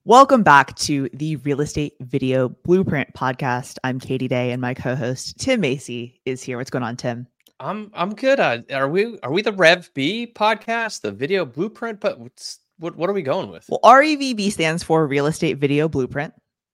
Welcome back to the Real Estate Video Blueprint podcast. I'm Katie Day, and my co-host Tim Macy is here. What's going on, Tim? I'm good. Are we the Rev B podcast, the Video Blueprint? But what are we going with? Well, REVB stands for Real Estate Video Blueprint.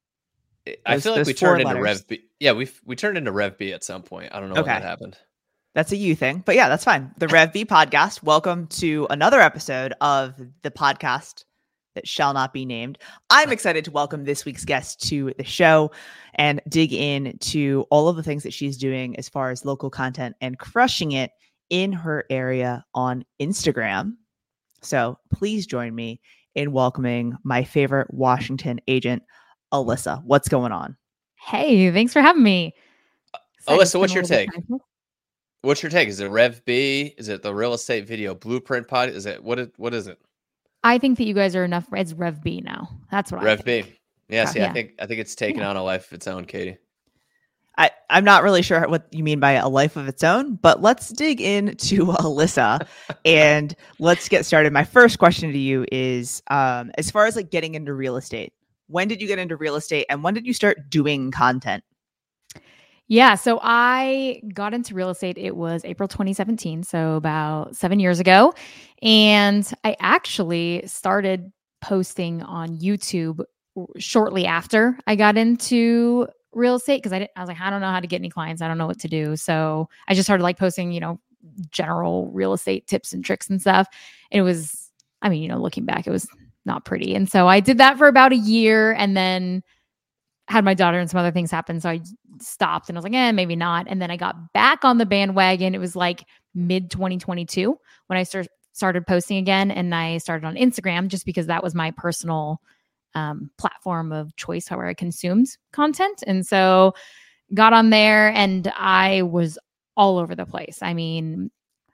I feel like we turned into Rev B. Yeah, we turned into Rev B at some point. I don't know when that happened. That's a you thing, but yeah, that's fine. The Rev B podcast. Welcome to another episode of the podcast that shall not be named. I'm excited to welcome this week's guest to the show and dig into all of the things that she's doing as far as local content and crushing it in her area on Instagram. So please join me in welcoming my favorite Washington agent, Alyssa. What's going on? Hey, thanks for having me. Alyssa, what's your take? What's your take? Is it Rev B? Is it the Real Estate Video Blueprint pod? Is it what is it? I think that you guys are enough as Rev B now. That's what Rev I think. B. Yeah, see, yeah. I think it's taken on a life of its own, Katie. I'm not really sure what you mean by a life of its own, but let's dig into Alyssa and let's get started. My first question to you is, as far as like getting into real estate, when did you get into real estate and when did you start doing content? Yeah, so I got into real estate. It was April 2017, so about 7 years ago. And I actually started posting on YouTube shortly after I got into real estate because I was like, I don't know how to get any clients. I don't know what to do. So I just started like posting, general real estate tips and tricks and stuff. And it was, looking back, it was not pretty. And so I did that for about a year and then had my daughter and some other things happen. So I stopped and I was like, maybe not. And then I got back on the bandwagon. It was like mid 2022 when I started posting again. And I started on Instagram just because that was my personal platform of choice, how I consumed content. And so got on there and I was all over the place. I mean,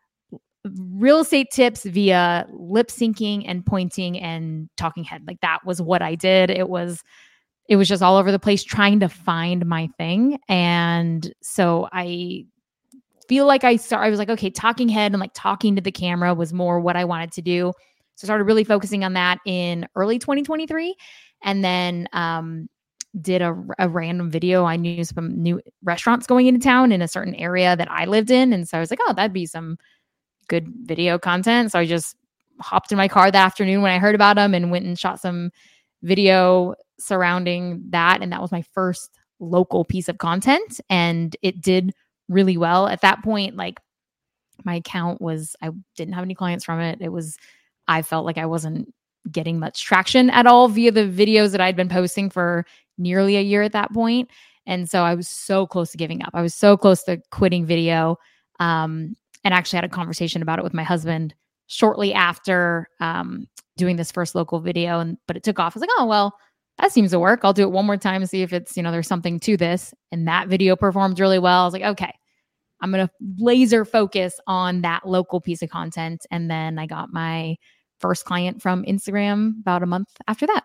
real estate tips via lip syncing and pointing and talking head. Like that was what I did. It was just all over the place trying to find my thing. And so I feel like I was like, okay, talking head and like talking to the camera was more what I wanted to do. So I started really focusing on that in early 2023 and then did a random video. I knew some new restaurants going into town in a certain area that I lived in. And so I was like, oh, that'd be some good video content. So I just hopped in my car that afternoon when I heard about them and went and shot some video surrounding that. And that was my first local piece of content. And it did really well. At that point, like my account I didn't have any clients from it. I felt like I wasn't getting much traction at all via the videos that I'd been posting for nearly a year at that point. And so I was so close to giving up. I was so close to quitting video. And actually had a conversation about it with my husband shortly after doing this first local video. But it took off. I was like, oh, well, that seems to work. I'll do it one more time and see if it's, there's something to this. And that video performed really well. I was like, okay, I'm going to laser focus on that local piece of content. And then I got my first client from Instagram about a month after that.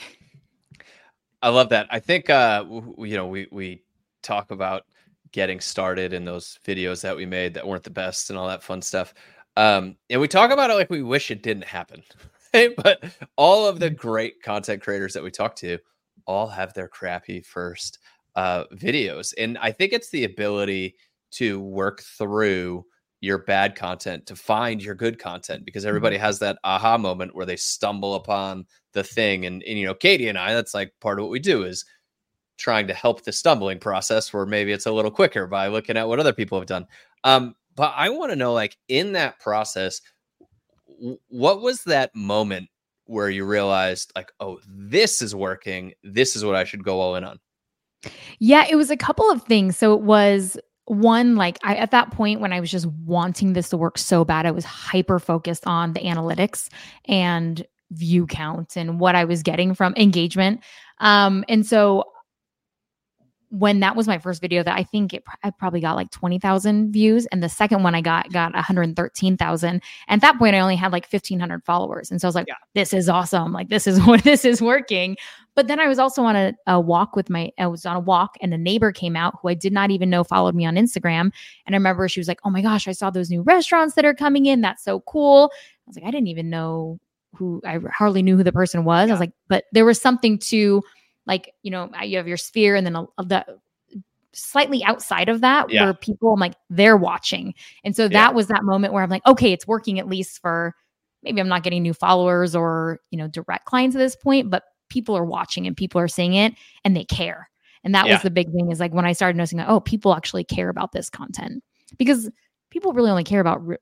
I love that. I think, we talk about getting started in those videos that we made that weren't the best and all that fun stuff. And we talk about it like we wish it didn't happen. Right? But all of the great content creators that we talk to all have their crappy first videos. And I think it's the ability to work through your bad content to find your good content because everybody has that aha moment where they stumble upon the thing. And Katie and I, that's like part of what we do is trying to help the stumbling process where maybe it's a little quicker by looking at what other people have done. But I want to know, like in that process, what was that moment where you realized like, oh, this is working. This is what I should go all in on. Yeah, it was a couple of things. So it was one, like at that point when I was just wanting this to work so bad, I was hyper focused on the analytics and view count and what I was getting from engagement. And so when that was my first video that I think I probably got like 20,000 views. And the second one I got 113,000. And at that point I only had like 1,500 followers. And so I was like, This is awesome. Like this is working. But then I was also on a walk and a neighbor came out who I did not even know followed me on Instagram. And I remember she was like, oh my gosh, I saw those new restaurants that are coming in. That's so cool. I was like, I didn't even know who I hardly knew who the person was. I was like, but there was something to like, you have your sphere and then the slightly outside of that where people, I'm like, they're watching. And so that was that moment where I'm like, okay, it's working at least for maybe I'm not getting new followers or, direct clients at this point, but people are watching and people are seeing it and they care. And that was the big thing is like when I started noticing, like, oh, people actually care about this content because people really only care about,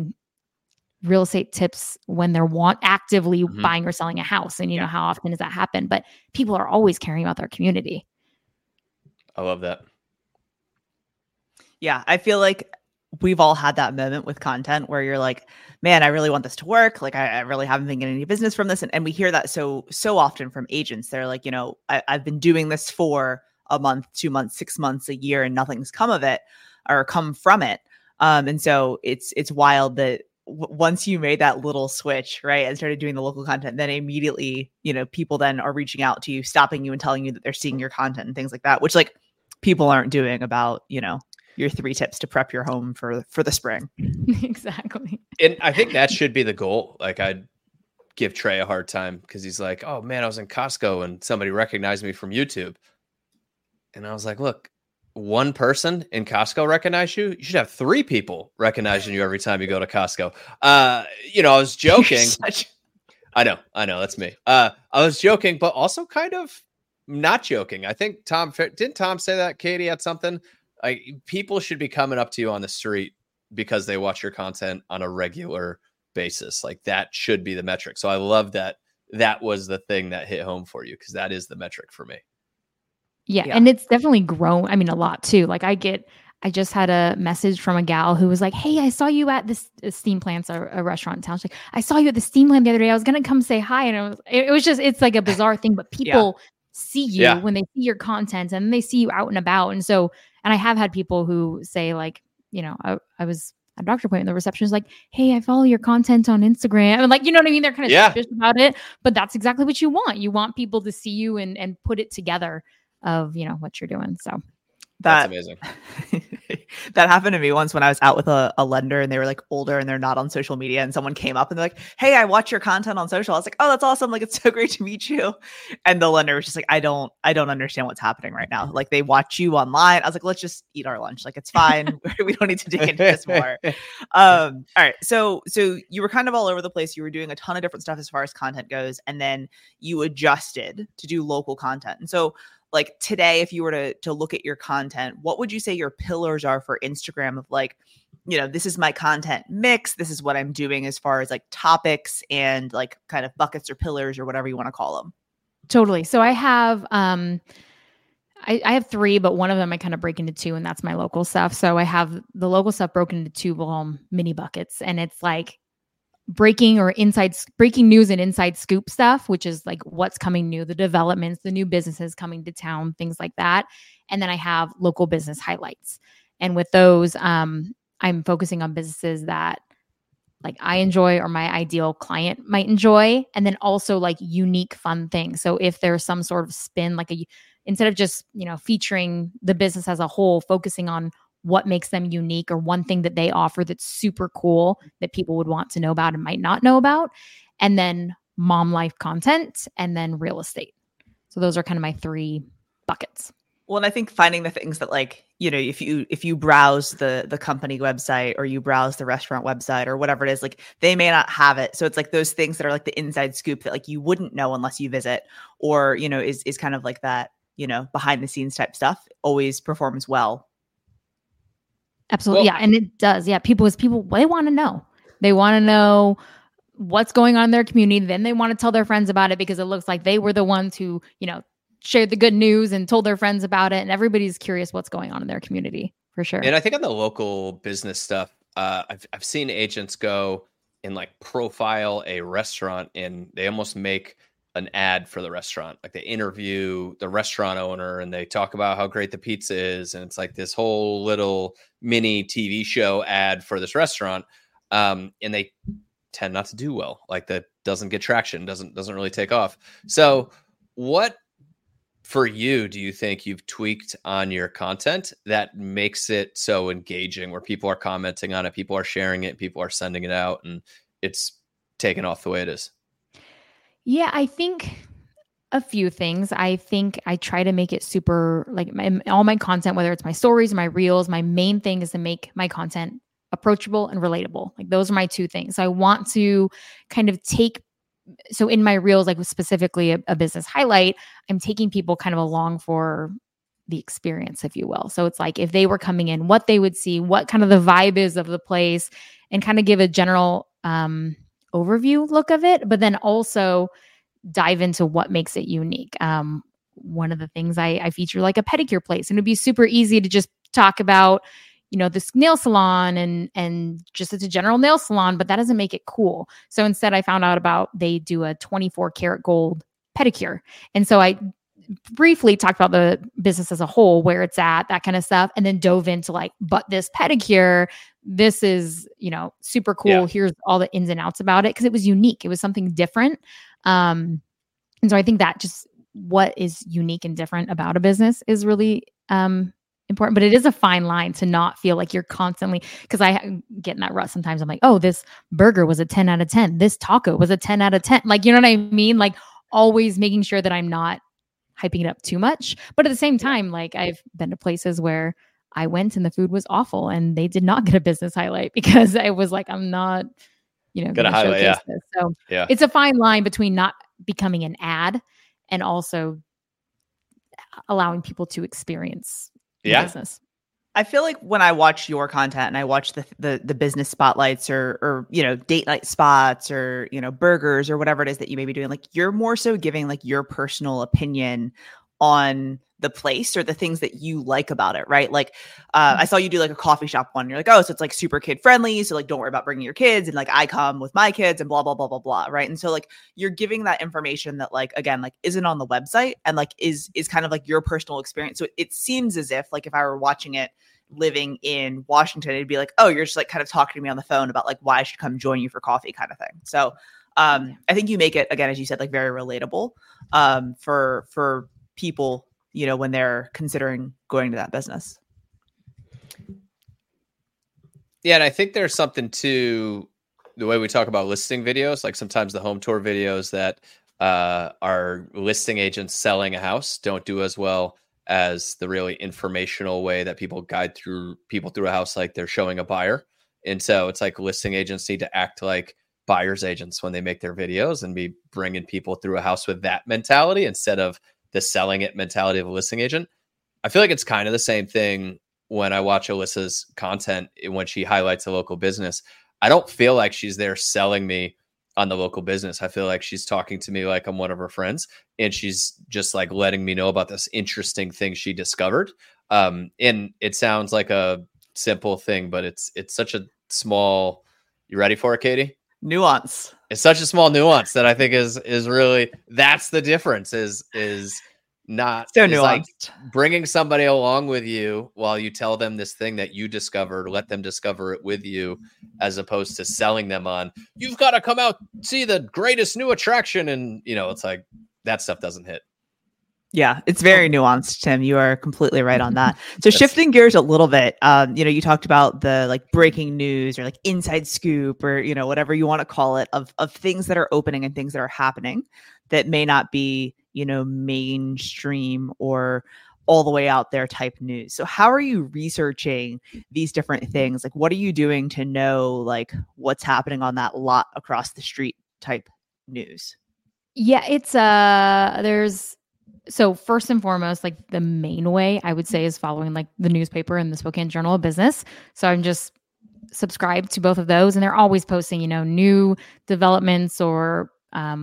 real estate tips when they're actively buying or selling a house. And how often does that happen? But people are always caring about their community. I love that. Yeah, I feel like we've all had that moment with content where you're like, man, I really want this to work. Like, I really haven't been getting any business from this. And we hear that so often from agents. They're like, I've been doing this for a month, 2 months, 6 months, a year, and nothing's come of it or come from it. And so it's wild that once you made that little switch, right, and started doing the local content, then immediately, people then are reaching out to you, stopping you and telling you that they're seeing your content and things like that, which like people aren't doing about, your 3 tips to prep your home for the spring. Exactly. And I think that should be the goal. Like I'd give Trey a hard time because he's like, oh man, I was in Costco and somebody recognized me from YouTube. And I was like, look, one person in Costco recognize you. You should have 3 people recognizing you every time you go to Costco. I was joking. I know. That's me. I was joking, but also kind of not joking. I think didn't Tom say that, Katie, at something? Like people should be coming up to you on the street because they watch your content on a regular basis. Like that should be the metric. So I love that was the thing that hit home for you because that is the metric for me. Yeah. And it's definitely grown. I mean, a lot too. Like I just had a message from a gal who was like, hey, I saw you at this Steam Plants, a restaurant in town. She's like, I saw you at the Steam Plant the other day. I was going to come say hi. And it's like a bizarre thing, but people see you when they see your content and they see you out and about. And so, and I have had people who say like, I was at a doctor appointment, the receptionist like, hey, I follow your content on Instagram. And like, you know what I mean? They're kind of suspicious about it, but that's exactly what you want. You want people to see you and put it together of, what you're doing. So that's amazing. That happened to me once when I was out with a lender and they were like older and they're not on social media and someone came up and they're like, hey, I watch your content on social. I was like, oh, that's awesome. Like, it's so great to meet you. And the lender was just like, I don't understand what's happening right now. Like they watch you online. I was like, let's just eat our lunch. Like, it's fine. We don't need to dig into this more. All right. So you were kind of all over the place. You were doing a ton of different stuff as far as content goes. And then you adjusted to do local content. And so like today, if you were to look at your content, what would you say your pillars are for Instagram of like, this is my content mix. This is what I'm doing as far as like topics and like kind of buckets or pillars or whatever you want to call them. Totally. So I have, I have 3, but one of them I kind of break into 2 and that's my local stuff. So I have the local stuff broken into 2 mini buckets and it's like breaking news and inside scoop stuff, which is like what's coming new, the developments, the new businesses coming to town, things like that. And then I have local business highlights. And with those, I'm focusing on businesses that like I enjoy or my ideal client might enjoy. And then also like unique fun things. So if there's some sort of spin, like instead of just, featuring the business as a whole, focusing on what makes them unique or one thing that they offer that's super cool that people would want to know about and might not know about. And then mom life content and then real estate. So those are kind of my 3 buckets. Well, and I think finding the things that like, if you browse the company website or you browse the restaurant website or whatever it is, like they may not have it. So it's like those things that are like the inside scoop that like you wouldn't know unless you visit or, is kind of like that, behind the scenes type stuff always performs well. Absolutely. Well, yeah. And it does. Yeah. People, they want to know. They want to know what's going on in their community. Then they want to tell their friends about it because it looks like they were the ones who, shared the good news and told their friends about it. And everybody's curious what's going on in their community for sure. And I think on the local business stuff, I've seen agents go and like profile a restaurant and they almost make an ad for the restaurant. Like they interview the restaurant owner and they talk about how great the pizza is. And it's like this whole little mini TV show ad for this restaurant. And they tend not to do well. Like that doesn't get traction, doesn't really take off. So what for you do you think you've tweaked on your content that makes it so engaging where people are commenting on it, people are sharing it, people are sending it out and it's taken off the way it is? Yeah, I think a few things. I think I try to make it super, like all my content, whether it's my stories, my reels, my main thing is to make my content approachable and relatable. Like those are my two things. So I want to kind of so in my reels, like specifically a business highlight, I'm taking people kind of along for the experience, if you will. So it's like if they were coming in, what they would see, what kind of the vibe is of the place, and kind of give a general overview look of it, but then also dive into what makes it unique. One of the things I feature like a pedicure place, and it'd be super easy to just talk about, this nail salon and just it's a general nail salon, but that doesn't make it cool. So instead I found out about they do a 24 karat gold pedicure. And so I briefly talked about the business as a whole, where it's at, that kind of stuff, and then dove into like, but this pedicure, this is, super cool. Yeah. Here's all the ins and outs about it, because it was unique. It was something different. And so I think that just what is unique and different about a business is really important, but it is a fine line to not feel like you're constantly, because I get in that rut sometimes. I'm like, oh, this burger was a 10 out of 10. This taco was a 10 out of 10. Like, you know what I mean? Like always making sure that I'm not hyping it up too much. But at the same time, like I've been to places where I went and the food was awful and they did not get a business highlight because I was like, I'm not, gonna highlight this. So it's a fine line between not becoming an ad and also allowing people to experience business. I feel like when I watch your content and I watch the business spotlights or date night spots or burgers or whatever it is that you may be doing, like you're more so giving like your personal opinion on the place or the things that you like about it, right? Like I saw you do like a coffee shop one. You're like, oh, so it's like super kid friendly, so like don't worry about bringing your kids, and like I come with my kids and blah blah blah blah blah, right? And so like you're giving that information that like again like isn't on the website and like is kind of like your personal experience. So it seems as if like if I were watching it living in Washington, it'd be like, oh, you're just like kind of talking to me on the phone about like why I should come join you for coffee kind of thing. So I think you make it, again, as you said, like very relatable for people, when they're considering going to that business. Yeah. And I think there's something to the way we talk about listing videos. Like sometimes the home tour videos that are listing agents selling a house don't do as well as the really informational way that people guide people through a house, like they're showing a buyer. And so it's like listing agents need to act like buyer's agents when they make their videos and be bringing people through a house with that mentality instead of the selling it mentality of a listing agent. I feel like it's kind of the same thing when I watch Alyssa's content when she highlights a local business. I don't feel like she's there selling me on the local business. I feel like she's talking to me like I'm one of her friends, and she's just like letting me know about this interesting thing she discovered. And it sounds like a simple thing, but it's such a small, you ready for it, Katie? Nuance. It's such a small nuance that I think is really, that's the difference is not so nuanced. Like bringing somebody along with you while you tell them this thing that you discovered, let them discover it with you, as opposed to selling them on, you've got to come out, see the greatest new attraction. And, it's like that stuff doesn't hit. Yeah, it's very nuanced, Tim. You are completely right on that. So shifting gears a little bit, you talked about the like breaking news or like inside scoop or, whatever you want to call it of things that are opening and things that are happening that may not be, mainstream or all the way out there type news. So how are you researching these different things? Like, what are you doing to know like what's happening on that lot across the street type news? Yeah, it's so first and foremost, like the main way I would say is following like the newspaper and the Spokane Journal of Business. So I'm just subscribed to both of those, and they're always posting, new developments or,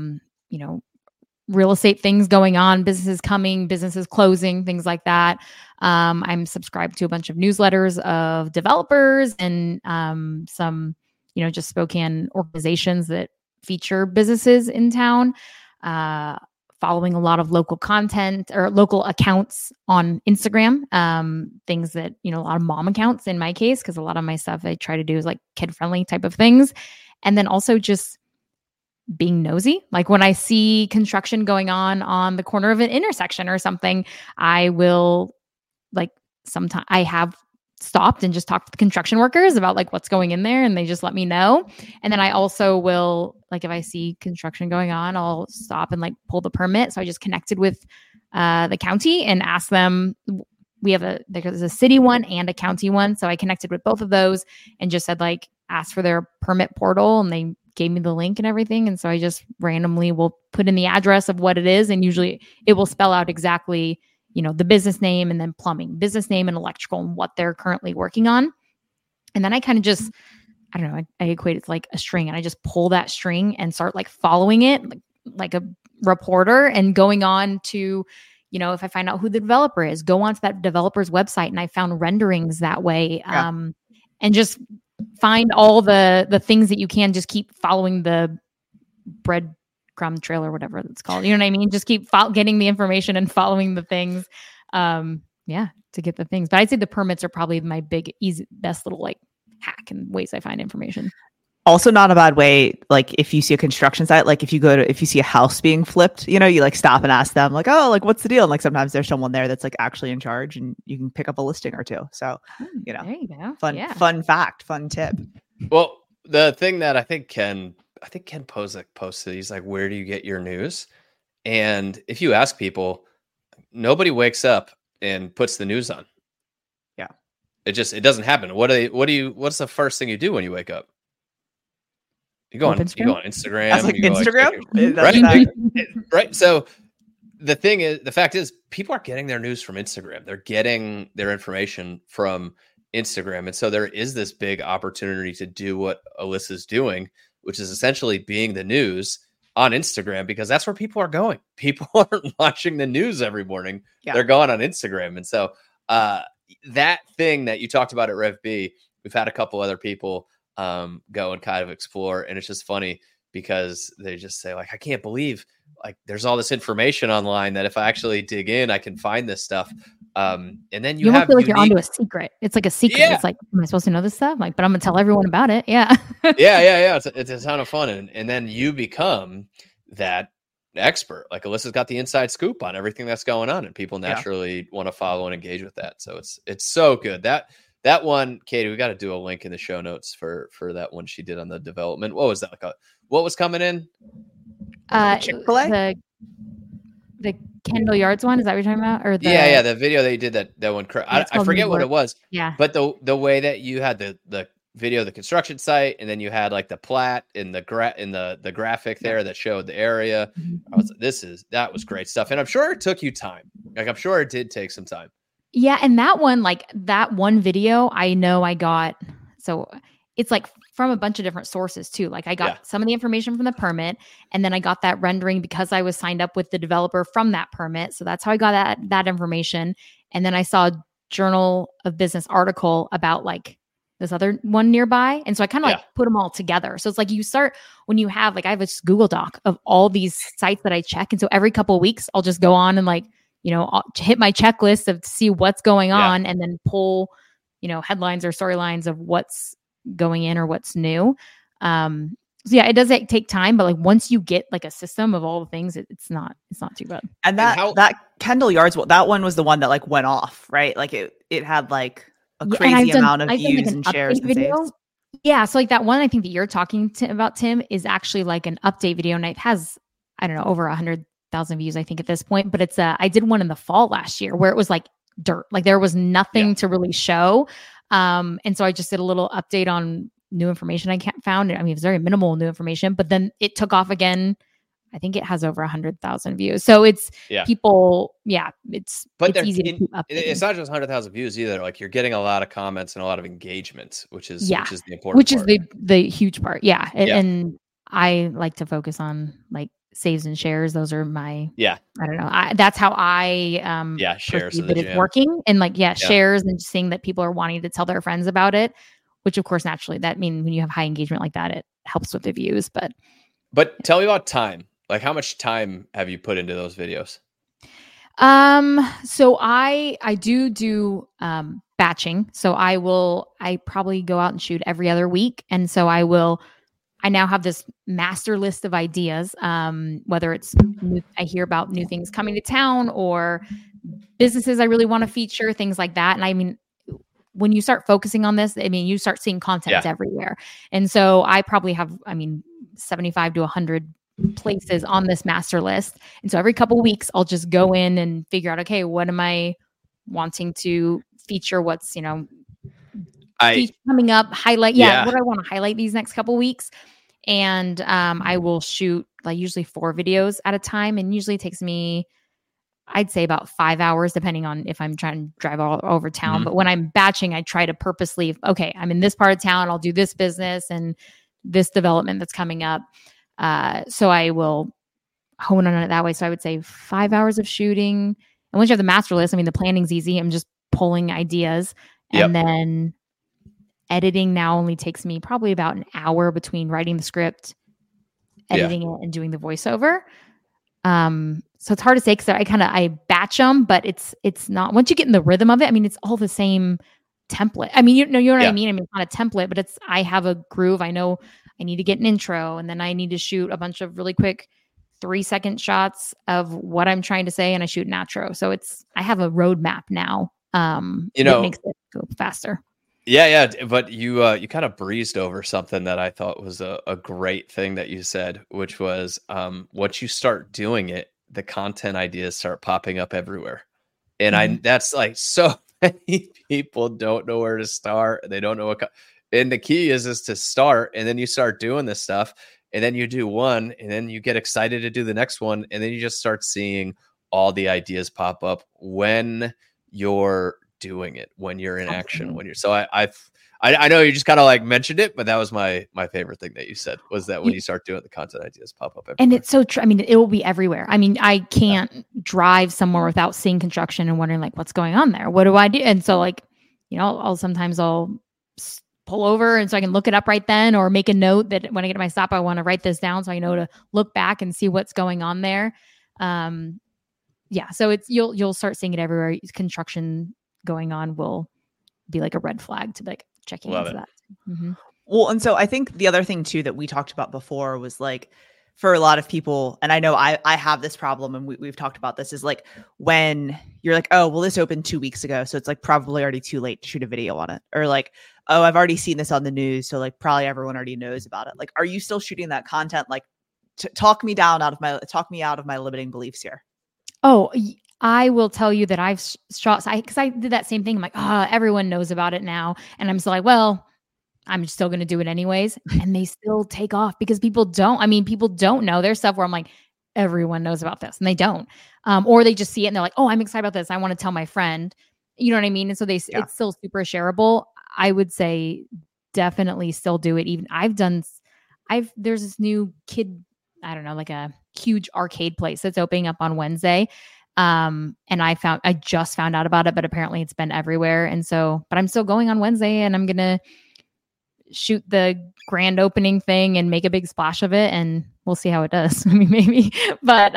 real estate things going on, businesses coming, businesses closing, things like that. I'm subscribed to a bunch of newsletters of developers and some, just Spokane organizations that feature businesses in town. Following a lot of local content or local accounts on Instagram, things that, a lot of mom accounts in my case, because a lot of my stuff I try to do is like kid-friendly type of things. And then also just being nosy. Like when I see construction going on the corner of an intersection or something, I will like sometimes I have stopped and just talked to the construction workers about like what's going in there, and they just let me know. And then I also will, like, if I see construction going on, I'll stop and like pull the permit. So I just connected with the county and asked them. There's a city one and a county one. So I connected with both of those and just said like, ask for their permit portal, and they gave me the link and everything. And so I just randomly will put in the address of what it is, and usually it will spell out exactly, the business name and then plumbing, business name and electrical, and what they're currently working on. And then I kind of just, I don't know, I equate it to like a string, and I just pull that string and start like following it like a reporter, and going on to, if I find out who the developer is, go onto that developer's website. And I found renderings that way. Yeah. And just find all the things that you can, just keep following the breadcrumb trail or whatever it's called. You know what I mean? Just keep getting the information and following the things. To get the things. But I'd say the permits are probably my best little like hack and ways I find information. Also not a bad way, like if you see a construction site, like if you see a house being flipped, you like stop and ask them like, oh, like what's the deal? And like sometimes there's someone there that's like actually in charge, and you can pick up a listing or two. So, there you go. Fun fact, fun tip. Well, the thing that I think Ken posted, he's like, where do you get your news? And if you ask people, nobody wakes up and puts the news on. Yeah. It doesn't happen. What's the first thing you do when you wake up? You go on Instagram. That's like Instagram? Right? Right. So the fact is, people are getting their news from Instagram. They're getting their information from Instagram. And so there is this big opportunity to do what Alyssa's doing, which is essentially being the news on Instagram, because that's where people are going. People aren't watching the news every morning. Yeah. They're going on Instagram. And so that thing that you talked about at Rev B, we've had a couple other people go and kind of explore. And it's just funny because they just say like, I can't believe like there's all this information online that if I actually dig in, I can find this stuff. And then you have feel like you're onto a secret. It's like a secret. Yeah. It's like, am I supposed to know this stuff? Like, but I'm gonna tell everyone about it. Yeah. Yeah. It's a ton of fun. And then you become that expert. Like Alyssa's got the inside scoop on everything that's going on, and people naturally want to follow and engage with that. So it's so good. That one, Katie, we got to do a link in the show notes for that one she did on the development. What was that? What was coming in? Chick-fil-A? The Kendall Yards one. Is that what you're talking about? Or the video that you did that one. I forget what it was. Yeah. But the way that you had the video of the construction site, and then you had like the plat in the graphic there that showed the area. I was that was great stuff. And I'm sure it took you time. Like I'm sure it did take some time. Yeah. And that one video, I know I got, so it's like from a bunch of different sources too. Like I got some of the information from the permit, and then I got that rendering because I was signed up with the developer from that permit. So that's how I got that information. And then I saw a Journal of Business article about like this other one nearby. And so I kind of like put them all together. So it's like you start when you have, like, I have this Google Doc of all these sites that I check. And so every couple of weeks I'll just go on and like, I'll hit my checklist of see what's going on and then pull, headlines or storylines of what's going in or what's new. So yeah, it does take time, but like once you get like a system of all the things, it's not too bad. And that Kendall Yards, that one was the one that like went off, right? Like it had like a crazy amount of views and shares and saves. Yeah. So like that one, I think that you're talking about, Tim, is actually like an update video, and it has, I don't know, over 100,000 views, I think at this point, but it's I did one in the fall last year where it was like dirt, like there was nothing to really show. And so I just did a little update on new information I found. I mean, it's very minimal new information, but then it took off again. I think it has over 100,000 views. So it's people. Yeah, it's easy to keep updating. It's not just 100,000 views either. Like you're getting a lot of comments and a lot of engagement, which is the important part. Is the huge part. Yeah. And I like to focus on like saves and shares. Those are my, I don't know. That's how I, shares that it's working, and like, shares and seeing that people are wanting to tell their friends about it, which of course, naturally that means when you have high engagement like that, it helps with the views, but tell me about time. Like how much time have you put into those videos? So I do batching. So I probably go out and shoot every other week. And so I now have this master list of ideas, whether it's I hear about new things coming to town or businesses I really want to feature, things like that. And I mean, when you start focusing on this, I mean, you start seeing content everywhere. And so I probably have, 75 to 100 places on this master list. And so every couple of weeks, I'll just go in and figure out, okay, what am I wanting to feature? What's, coming up, highlight. What do I want to highlight these next couple of weeks? And I will shoot like usually 4 videos at a time. And usually it takes me, I'd say about 5 hours, depending on if I'm trying to drive all over town. Mm-hmm. But when I'm batching, I try to purposely, okay, I'm in this part of town. I'll do this business and this development that's coming up. So I will hone on it that way. So I would say 5 hours of shooting. And once you have the master list, the planning's easy. I'm just pulling ideas. And then editing now only takes me probably about an hour between writing the script, editing it, and doing the voiceover. So it's hard to say because I batch them, but it's not, once you get in the rhythm of it, it's all the same template. You know what I mean? It's not a template, but I have a groove. I know I need to get an intro, and then I need to shoot a bunch of really quick 3-second shots of what I'm trying to say, and I shoot an outro. So I have a roadmap now. It makes it go faster. Yeah. But you kind of breezed over something that I thought was a great thing that you said, which was once you start doing it, the content ideas start popping up everywhere. And that's like, so many people don't know where to start. They don't know and the key is to start, and then you start doing this stuff, and then you do one, and then you get excited to do the next one. And then you just start seeing all the ideas pop up when you're doing it, when you're in action, when you're, so I know you just kind of like mentioned it, but that was my favorite thing that you said, was that when you start doing the content, ideas pop up everywhere. And it's so true. It will be everywhere. I can't drive somewhere without seeing construction and wondering like, what's going on there? What do I do? And so like, I'll pull over and so I can look it up right then, or make a note that when I get to my stop, I want to write this down so I know to look back and see what's going on there. So you'll start seeing it everywhere. Construction going on will be like a red flag to like checking into that. Mm-hmm. Well, and so I think the other thing too that we talked about before was like, for a lot of people, and I know I have this problem, and we've talked about this, is like when you're like, oh, well, this opened 2 weeks ago, so it's like probably already too late to shoot a video on it, or like, oh, I've already seen this on the news, so like probably everyone already knows about it. Like, are you still shooting that content? Like, talk me out of my limiting beliefs here. Oh, I will tell you that I've shot, because I did that same thing. I'm like, everyone knows about it now. And I'm still like, well, I'm still going to do it anyways. And they still take off because people don't know. There's stuff where I'm like, everyone knows about this, and they don't. Or they just see it and they're like, oh, I'm excited about this. I want to tell my friend. You know what I mean? And so it's still super shareable. I would say definitely still do it. Even there's this new kid, I don't know, like a huge arcade place that's opening up on Wednesday. And I just found out about it, but apparently it's been everywhere. And so, but I'm still going on Wednesday, and I'm going to shoot the grand opening thing and make a big splash of it, and we'll see how it does. Maybe, but,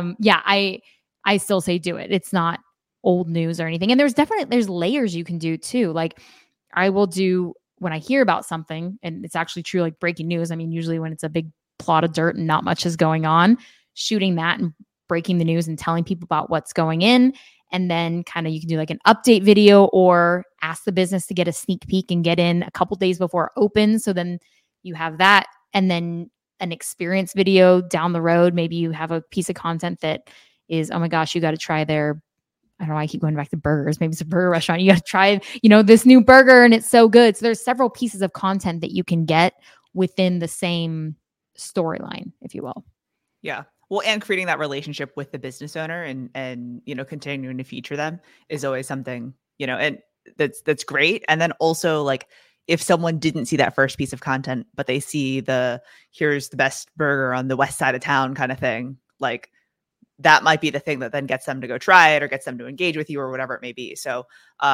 I still say do it. It's not old news or anything. And there's layers you can do too. Like I will do when I hear about something and it's actually true, like breaking news. Usually when it's a big plot of dirt and not much is going on, shooting that and breaking the news and telling people about what's going in. And then kind of you can do like an update video or ask the business to get a sneak peek and get in a couple days before it opens. So then you have that. And then an experience video down the road. Maybe you have a piece of content that is, oh my gosh, you got to try their, I don't know, I keep going back to burgers. Maybe it's a burger restaurant. You got to try, this new burger and it's so good. So there's several pieces of content that you can get within the same storyline, if you will. Yeah. Well, and creating that relationship with the business owner and continuing to feature them is always something, and that's great. And then also like if someone didn't see that first piece of content, but they see here's the best burger on the west side of town kind of thing, like that might be the thing that then gets them to go try it or gets them to engage with you or whatever it may be. So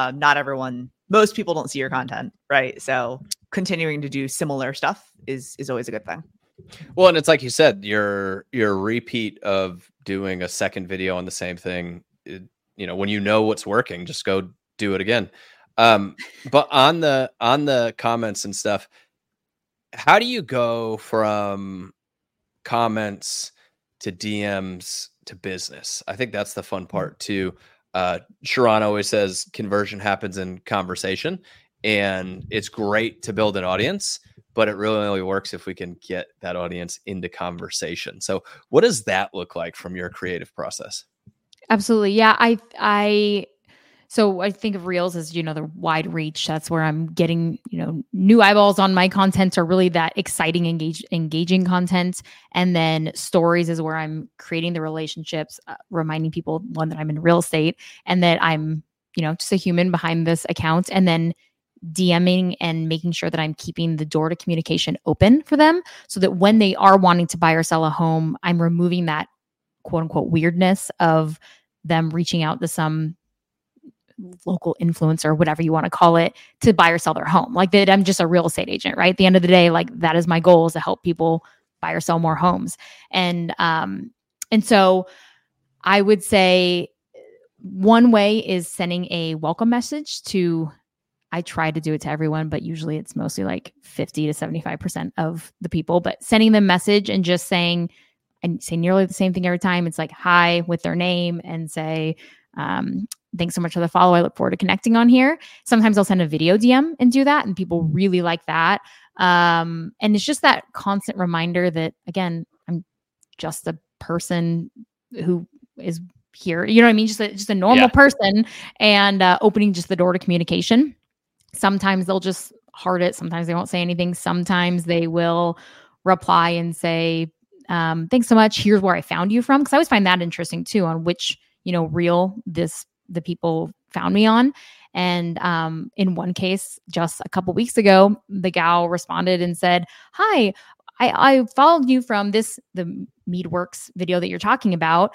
most people don't see your content, right? So continuing to do similar stuff is always a good thing. Well, and it's like you said, your repeat of doing a second video on the same thing, when you know what's working, just go do it again. But on the comments and stuff, how do you go from comments to DMs to business? I think that's the fun part too. Sharon always says conversion happens in conversation. and it's great to build an audience, but it really only works if we can get that audience into conversation. So what does that look like from your creative process? Absolutely. Yeah. So I think of Reels as, the wide reach. That's where I'm getting, new eyeballs on my content, or really that exciting, engaging content. And then Stories is where I'm creating the relationships, reminding people, one, that I'm in real estate, and that I'm, just a human behind this account. And then DMing and making sure that I'm keeping the door to communication open for them, so that when they are wanting to buy or sell a home, I'm removing that quote unquote weirdness of them reaching out to some local influencer, whatever you want to call it, to buy or sell their home. Like that, I'm just a real estate agent, right? At the end of the day, like that is my goal, is to help people buy or sell more homes. And so I would say one way is sending a welcome message to, I try to do it to everyone, but usually it's mostly like 50 to 75% of the people, but sending them a message and just saying, and say nearly the same thing every time. It's like, hi, with their name, and say, thanks so much for the follow. I look forward to connecting on here. Sometimes I'll send a video DM and do that, and people really like that. And it's just that constant reminder that, again, I'm just a person who is here. You know what I mean? Just a normal person, and opening just the door to communication. Sometimes they'll just heart it. Sometimes they won't say anything. Sometimes they will reply and say, thanks so much. Here's where I found you from. Because I always find that interesting too, on which, reel the people found me on. And in one case, just a couple weeks ago, the gal responded and said, hi, I followed you from the Meadworks video that you're talking about.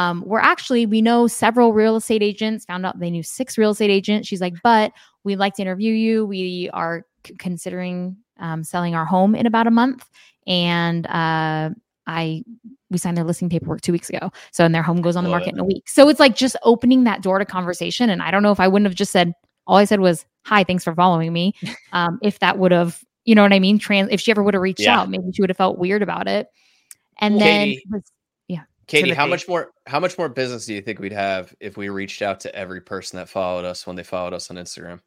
We know several real estate agents, found out they knew 6 real estate agents. She's like, but we'd like to interview you. We are considering selling our home in about a month. And we signed their listing paperwork 2 weeks ago. So, and their home goes on the market in a week. So it's like just opening that door to conversation. And I don't know if I wouldn't have just said, all I said was, hi, thanks for following me. If that would have, you know what I mean? If she ever would have reached out, maybe she would have felt weird about it. And Katie, then, Katie, how much more business do you think we'd have if we reached out to every person that followed us when they followed us on Instagram?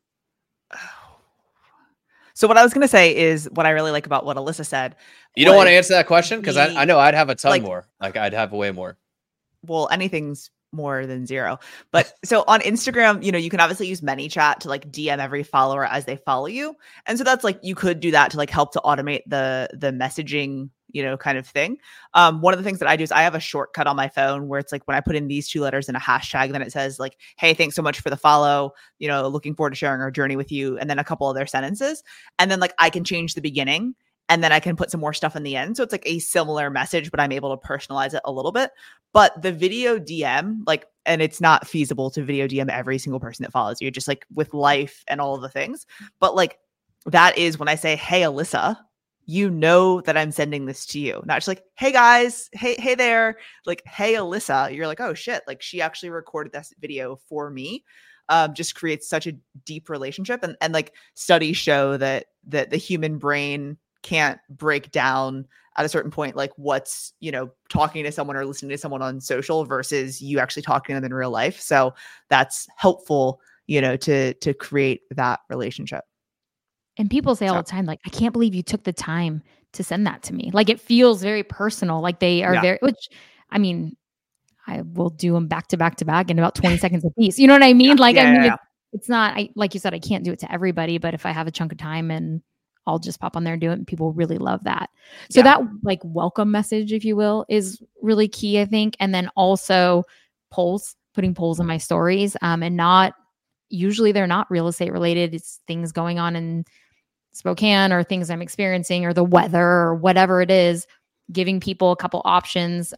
So what I was going to say is what I really like about what Alyssa said. You don't want to answer that question? Because I know I'd have a ton more. Like I'd have way more. Well, anything's more than 0. But so on Instagram, you can obviously use ManyChat to like DM every follower as they follow you. And so that's like, you could do that to like help to automate the messaging, kind of thing. One of the things that I do is I have a shortcut on my phone where it's like, when I put in these 2 letters in a hashtag, then it says like, hey, thanks so much for the follow, looking forward to sharing our journey with you. And then a couple other sentences. And then like, I can change the beginning, and then I can put some more stuff in the end. So it's like a similar message, but I'm able to personalize it a little bit. But the video DM, and it's not feasible to video DM every single person that follows you, just like with life and all of the things. But like, that is when I say, hey, Alyssa, that I'm sending this to you. Not just like, hey guys, hey there. Like, hey, Alyssa, you're like, oh shit. Like, she actually recorded this video for me. Just creates such a deep relationship. And like, studies show that the human brain can't break down at a certain point, like what's, talking to someone or listening to someone on social versus you actually talking to them in real life. So that's helpful, to create that relationship. And people say all the time, like, I can't believe you took the time to send that to me. Like, it feels very personal. Like they are which, I mean, I will do them back to back to back in about 20 seconds a piece. You know what I mean? It's not, like you said, I can't do it to everybody, but if I have a chunk of time, and I'll just pop on there and do it, and people really love that. So that like welcome message, if you will, is really key, I think. And then also putting polls in my stories, and usually they're not real estate related. It's things going on in Spokane or things I'm experiencing or the weather or whatever it is, giving people a couple options,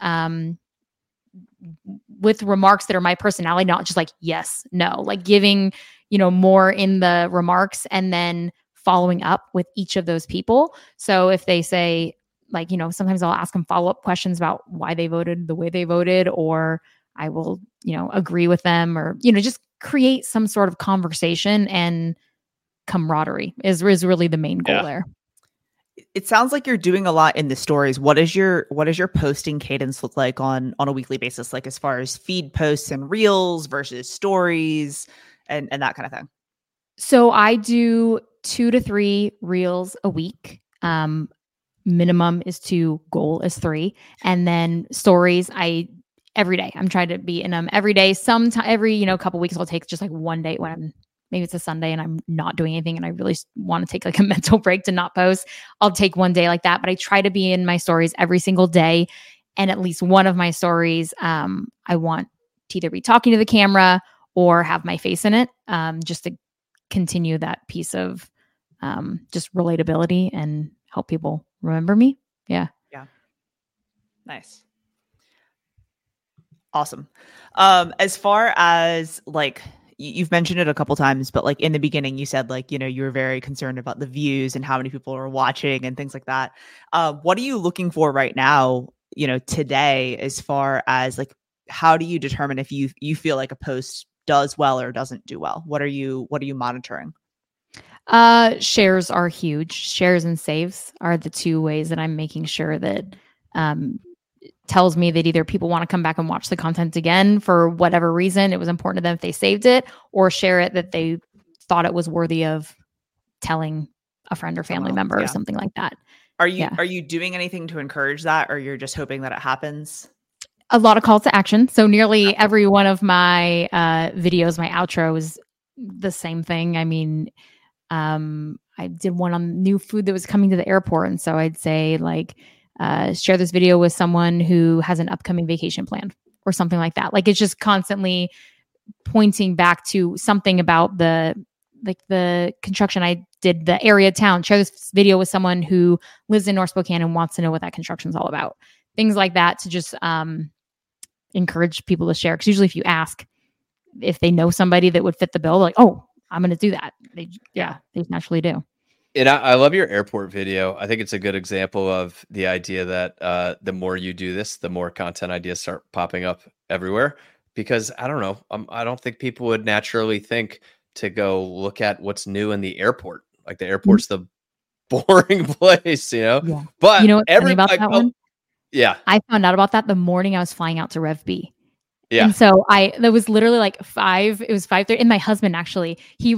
with remarks that are my personality, not just like, yes, no, like giving, more in the remarks, and then following up with each of those people. So if they say, like, sometimes I'll ask them follow-up questions about why they voted the way they voted, or I will, agree with them, or, just create some sort of conversation, and camaraderie is really the main goal there. It sounds like you're doing a lot in the stories. What is your posting cadence look like on a weekly basis? Like as far as feed posts and reels versus stories and that kind of thing? So I do 2 to 3 reels a week. Minimum is 2, goal is 3. And then stories, every day. I'm trying to be in them every day. Sometime every, couple weeks I'll take just like one day when maybe it's a Sunday and I'm not doing anything and I really want to take like a mental break to not post. I'll take one day like that, but I try to be in my stories every single day. And at least one of my stories, I want to either be talking to the camera or have my face in it, just to continue that piece of just relatability and help people remember me. Yeah. Nice. Awesome. As far as like, you've mentioned it a couple times, but like in the beginning you said like, you were very concerned about the views and how many people are watching and things like that. What are you looking for right now, today, as far as like, how do you determine if you feel like a post does well or doesn't do well? What are you monitoring? Shares are huge. Shares and saves are the 2 ways that I'm making sure that tells me that either people want to come back and watch the content again for whatever reason, it was important to them if they saved it, or share it that they thought it was worthy of telling a friend or family member or something like that. Are you doing anything to encourage that, or you're just hoping that it happens? A lot of calls to action. So nearly every one of my videos, my outro is the same thing. I mean, I did one on new food that was coming to the airport. And so I'd say like, share this video with someone who has an upcoming vacation planned or something like that. Like it's just constantly pointing back to something about the construction I did, the area town. Share this video with someone who lives in North Spokane and wants to know what that construction is all about. Things like that to just encourage people to share. Because usually if you ask if they know somebody that would fit the bill, like, oh, I'm going to do that. They naturally do. And I love your airport video. I think it's a good example of the idea that the more you do this, the more content ideas start popping up everywhere. Because I don't know, I don't think people would naturally think to go look at what's new in the airport. Like the airport's the boring place, Yeah. But what's funny about that one? Yeah. I found out about that the morning I was flying out to Rev B. Yeah. And so that was literally like it was 5:30. And my husband actually,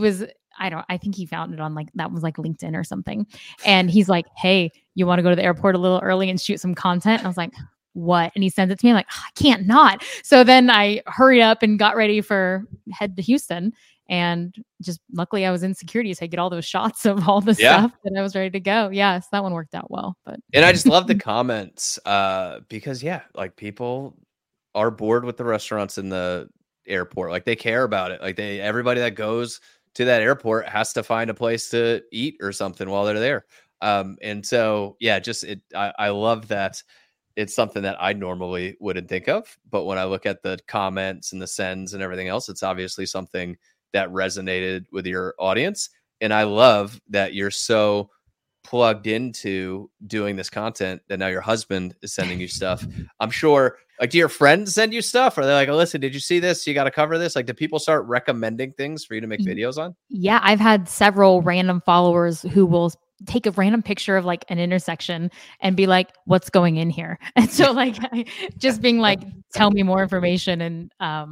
I think he found it on that was like LinkedIn or something. And he's like, hey, you want to go to the airport a little early and shoot some content? And I was like, what? And he sends it to me. I'm like, I can't not. So then I hurried up and got ready for head to Houston. And just luckily I was in security, so I get all those shots of all the stuff that I was ready to go. Yeah, so that one worked out well. And I just love the comments because like people are bored with the restaurants in the airport. Like they care about it. Like everybody that goes to that airport has to find a place to eat or something while they're there. And so I love that. It's something that I normally wouldn't think of, but when I look at the comments and the sends and everything else, it's obviously something that resonated with your audience. And I love that you're so plugged into doing this content that now your husband is sending you stuff. I'm sure, like, do your friends send you stuff? Or are they like, oh, listen, did you see this? You got to cover this. Like, do people start recommending things for you to make videos on? Yeah, I've had several random followers who will take a random picture of like an intersection and be like, what's going in here? And so like just being like, tell me more information. And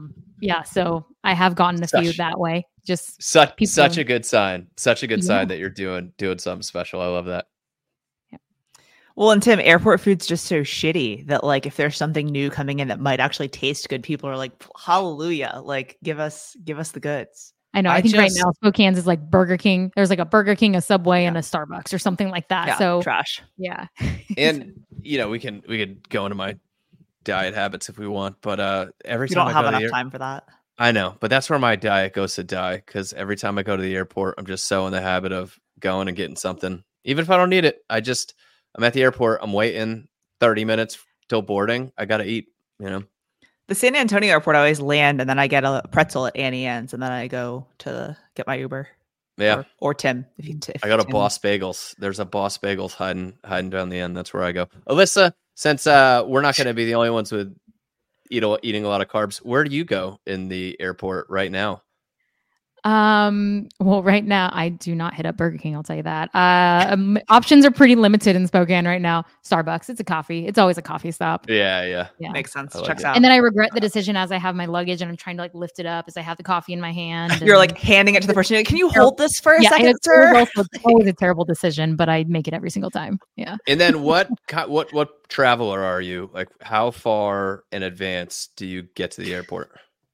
so I have gotten a few that way. Just such a good sign. Such a good sign that you're doing something special. I love that. Yeah. Well, and Tim, airport food's just so shitty that like if there's something new coming in that might actually taste good, people are like, hallelujah, like give us the goods. I know. I think right now Spokane's is like Burger King. There's like a Burger King, a Subway, and a Starbucks or something like that. Yeah, so trash. Yeah. And we could go into my diet habits if we want, but every you time don't I have enough time for that. I know, but that's where my diet goes to die, because every time I go to the airport, I'm just so in the habit of going and getting something, even if I don't need it. I'm at the airport. I'm waiting 30 minutes till boarding. I gotta eat. The San Antonio airport, I always land and then I get a pretzel at Annie Ann's and then I go to get my Uber. Yeah. Or Tim. I go to Boss Bagels. There's a Boss Bagels hiding down the end. That's where I go. Alyssa, since we're not going to be the only ones with eating a lot of carbs, where do you go in the airport right now? Well, right now I do not hit up Burger King. I'll tell you that. Options are pretty limited in Spokane right now. Starbucks, it's a coffee. It's always a coffee stop. Yeah. Makes sense. Like Checks it. out. And then I regret the decision as I have my luggage and I'm trying to like lift it up as I have the coffee in my hand. You're like handing it to the person. You're like, can you hold this for a second, it's sir? always a terrible decision, but I make it every single time. Yeah. And then what traveler are you? Like, how far in advance do you get to the airport?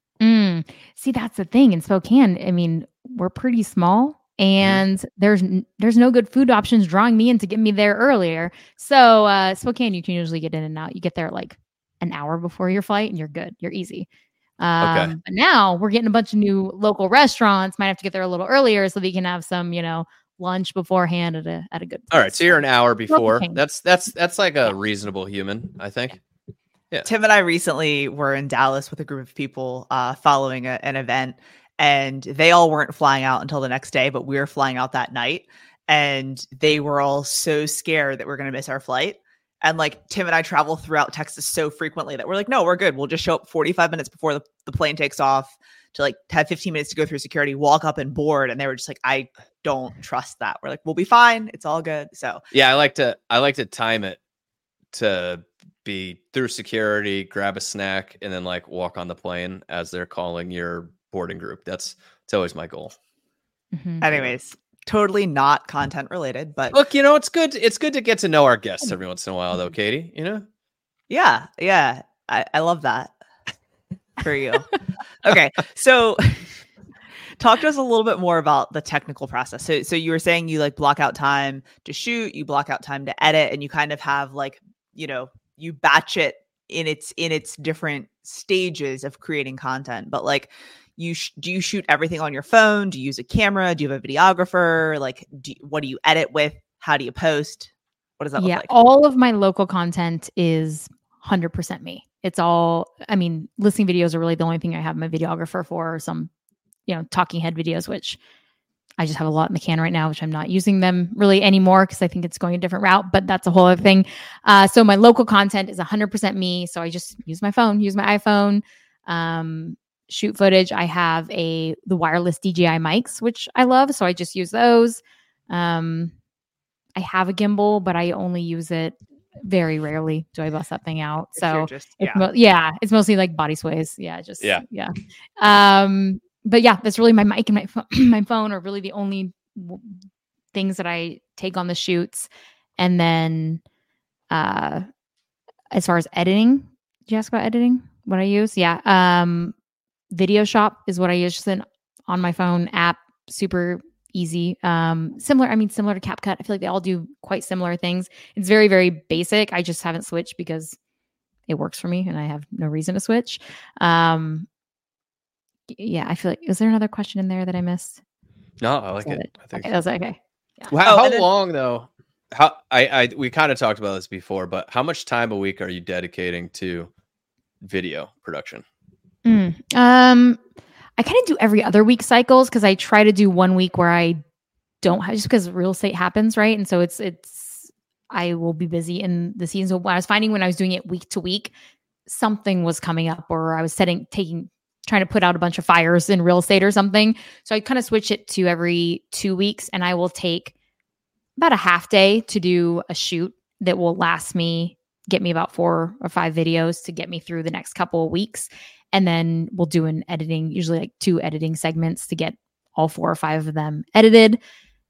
See, that's the thing in Spokane. I mean, we're pretty small and there's no good food options drawing me in to get me there earlier. So Spokane, you can usually get in and out. You get there like an hour before your flight and you're good. You're easy. Okay. But now we're getting a bunch of new local restaurants. Might have to get there a little earlier so that you can have some, lunch beforehand at a good place. All right. So you're an hour before. Okay. That's like a reasonable human, I think. Yeah. Tim and I recently were in Dallas with a group of people following an event, and they all weren't flying out until the next day, but we were flying out that night, and they were all so scared that we're going to miss our flight. And like Tim and I travel throughout Texas so frequently that we're like, no, we're good. We'll just show up 45 minutes before the plane takes off to like have 15 minutes to go through security, walk up and board. And they were just like, I don't trust that. We're like, we'll be fine. It's all good. So yeah, I like to time it to be through security, grab a snack, and then like walk on the plane as they're calling your boarding group. It's always my goal. Mm-hmm. Anyways, totally not content related, but look, it's good. It's good to get to know our guests every once in a while, though, Katie. Yeah. I love that for you. Okay, so talk to us a little bit more about the technical process. So you were saying you like block out time to shoot, you block out time to edit, and you kind of have like, you batch it in its different stages of creating content. But like, do you shoot everything on your phone? Do you use a camera? Do you have a videographer? Like, what do you edit with? How do you post? What does that look like? All of my local content is 100% me. It's all, listing videos are really the only thing I have my videographer for, or some, talking head videos, which I just have a lot in the can right now, which I'm not using them really anymore because I think it's going a different route, but that's a whole other thing. So my local content is 100% me. So I just use my phone, use my iPhone, shoot footage. I have the wireless DJI mics, which I love. So I just use those. I have a gimbal, but I only use it very rarely. Do I bust that thing out? So it's mostly like body sways. Yeah. But yeah, that's really my mic and my phone are really the only things that I take on the shoots. And then as far as editing, did you ask about editing? What I use? Yeah. Video Shop is what I use on my phone app. Super easy. Similar to CapCut. I feel like they all do quite similar things. It's very, very basic. I just haven't switched because it works for me and I have no reason to switch. Yeah, I feel like, was there another question in there that I missed? No, I like it. I think okay, that was okay. Yeah. Well, how long though? We kind of talked about this before, but how much time a week are you dedicating to video production? I kind of do every other week cycles because I try to do 1 week where I don't have, just because real estate happens, right? And so I will be busy in the season. So what I was finding when I was doing it week to week, something was coming up, or I was trying to put out a bunch of fires in real estate or something. So I kind of switch it to every 2 weeks, and I will take about a half day to do a shoot that will get me about 4 or 5 videos to get me through the next couple of weeks. And then we'll do an editing, usually like 2 editing segments to get all 4 or 5 of them edited.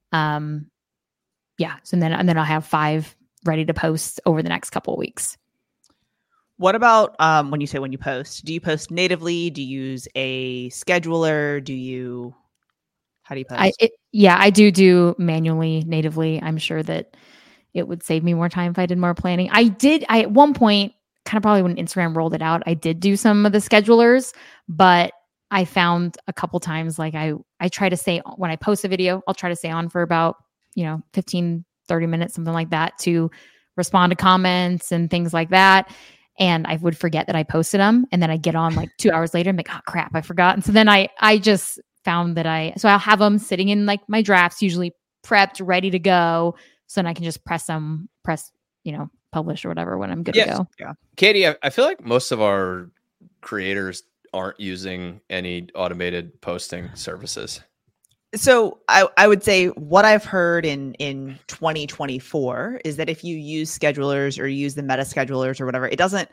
So then I'll have 5 ready to post over the next couple of weeks. What about when you post? Do you post natively? Do you use a scheduler? How do you post? I do manually, natively. I'm sure that it would save me more time if I did more planning. I at one point, kind of probably when Instagram rolled it out, I did do some of the schedulers, but I found a couple times, like I try to stay, when I post a video, I'll try to stay on for about, 15, 30 minutes, something like that, to respond to comments and things like that. And I would forget that I posted them. And then I get on like 2 hours later and I'm like, oh crap, I forgot. And so then I just found that I'll have them sitting in like my drafts, usually prepped, ready to go. So then I can just press publish or whatever when I'm good to go. Yeah. Katie, I feel like most of our creators aren't using any automated posting services? So I would say what I've heard in 2024 is that if you use schedulers or use the meta schedulers or whatever, it doesn't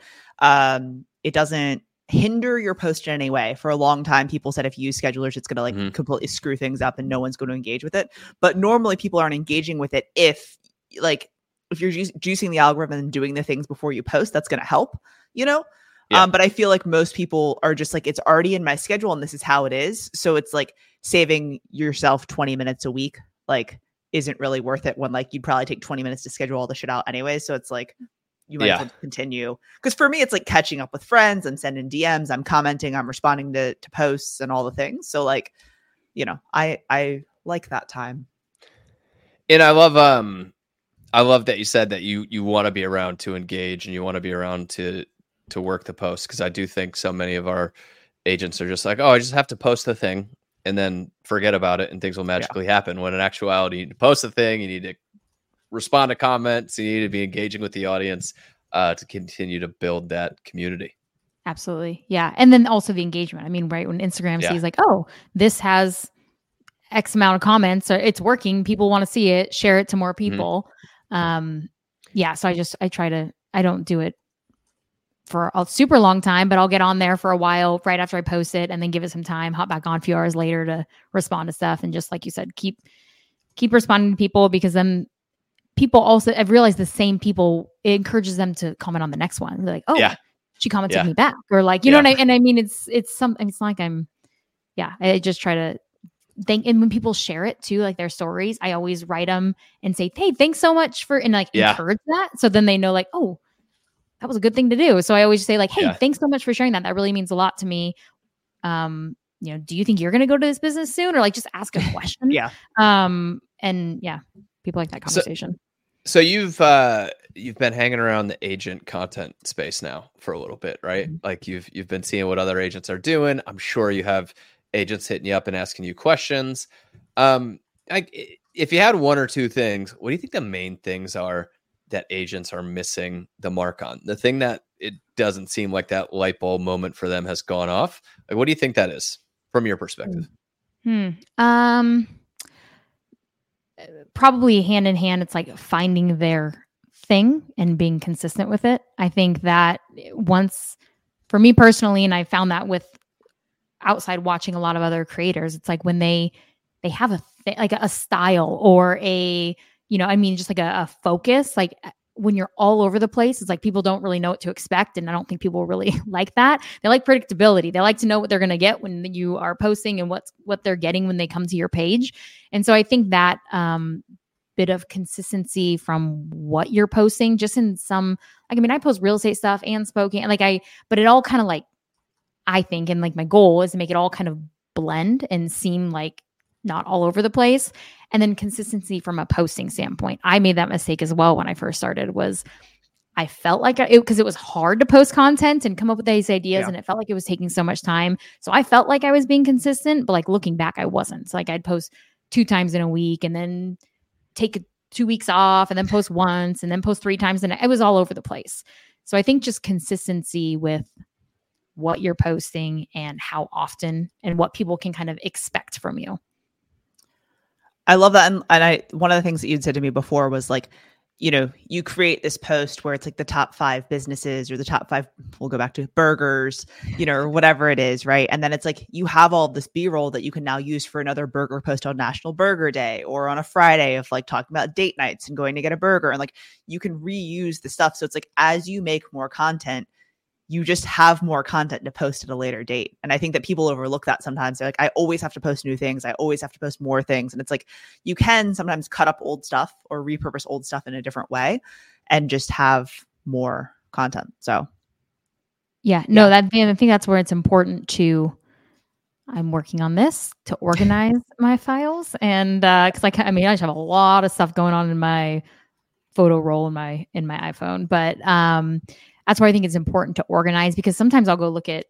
hinder your post in any way. For a long time, people said if you use schedulers, it's going to completely screw things up and no one's going to engage with it. But normally people aren't engaging with it if you're juicing the algorithm and doing the things before you post, that's going to help, Yeah. But I feel like most people are just like, it's already in my schedule and this is how it is. So it's like saving yourself 20 minutes a week, like isn't really worth it when like you'd probably take 20 minutes to schedule all the shit out anyway. So it's like, you might as well continue. Because for me, it's like catching up with friends. I'm sending DMs, I'm commenting, I'm responding to posts and all the things. So like, I like that time. And I love that you said that you want to be around to engage and you want to be around to work the post, because I do think so many of our agents are just like, oh, I just have to post the thing and then forget about it and things will magically happen. When in actuality, you need to post the thing, you need to respond to comments, you need to be engaging with the audience to continue to build that community. Absolutely. Yeah. And then also the engagement. I mean, right, when Instagram sees like, oh, this has X amount of comments, or it's working, people want to see it, share it to more people. So I don't do it for a super long time, but I'll get on there for a while right after I post it and then give it some time, hop back on a few hours later to respond to stuff. And just like you said, keep responding to people, because then people also, I've realized the same people, it encourages them to comment on the next one. They're like, oh, she commented me back, or like, you know what I mean? It's something, it's like I just try to think. And when people share it too, like their stories, I always write them and say, hey, thanks so much for, and like encourage that. So then they know like, oh, that was a good thing to do. So I always say like, hey, thanks so much for sharing that. That really means a lot to me. Do you think you're going to go to this business soon? Or like, just ask a question. People like that conversation. So you've been hanging around the agent content space now for a little bit, right? Like you've been seeing what other agents are doing. I'm sure you have agents hitting you up and asking you questions. If you had one or two things, what do you think the main things are that agents are missing the mark on? The thing that it doesn't seem like that light bulb moment for them has gone off. Like, what do you think that is from your perspective? Probably hand in hand, it's like finding their thing and being consistent with it. I think that once, for me personally, and I found that with outside watching a lot of other creators, it's like when they have a style or just like a focus, like when you're all over the place, it's like people don't really know what to expect. And I don't think people really like that. They like predictability. They like to know what they're going to get when you are posting and what they're getting when they come to your page. And so I think that bit of consistency from what you're posting, just in some, like, I mean, I post real estate stuff and spoken, but it all kind of like, I think, and like my goal is to make it all kind of blend and seem like not all over the place. And then consistency from a posting standpoint. I made that mistake as well when I first started. Was I felt like because it was hard to post content and come up with these ideas, and it felt like it was taking so much time. So I felt like I was being consistent, but like looking back, I wasn't. So like I'd post 2 times in a week and then take 2 weeks off and then post once and then post 3 times. And it was all over the place. So I think just consistency with what you're posting and how often and what people can kind of expect from you. I love that. And one of the things that you'd said to me before was like, you create this post where it's like the top 5 businesses or the top 5, we'll go back to burgers, or whatever it is. Right. And then it's like, you have all this B-roll that you can now use for another burger post on National Burger Day or on a Friday of like talking about date nights and going to get a burger, and like you can reuse the stuff. So it's like, as you make more content, you just have more content to post at a later date. And I think that people overlook that sometimes. They're like, I always have to post new things. I always have to post more things. And it's like, you can sometimes cut up old stuff or repurpose old stuff in a different way and just have more content. So. I think that's where it's important I'm working on this to organize my files. And cause I just have a lot of stuff going on in my photo roll in my iPhone, but, that's why I think it's important to organize, because sometimes I'll go look at,